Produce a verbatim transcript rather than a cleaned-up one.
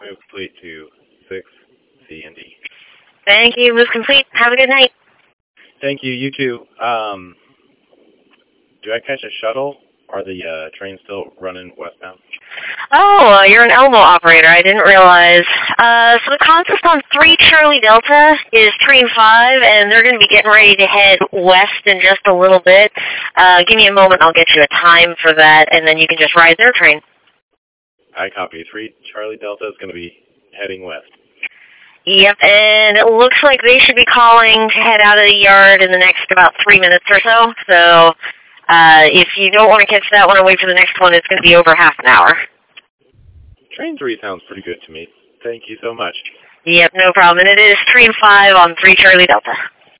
Move complete to six C and D. Thank you. Move complete. Have a good night. Thank you. You too. Um, do I catch a shuttle? Are the uh, trains still running westbound? Oh, uh, you're an Elmo operator. I didn't realize. Uh, so the concept on three Charlie Delta is train five, and they're going to be getting ready to head west in just a little bit. Uh, give me a moment. I'll get you a time for that, and then you can just ride their train. I copy. three Charlie Delta is going to be heading west. Yep, and it looks like they should be calling to head out of the yard in the next about three minutes or so. So uh, if you don't want to catch that one and wait for the next one, it's going to be over half an hour. Train three sounds pretty good to me. Thank you so much. Yep, no problem. And it is train five on three Charlie Delta.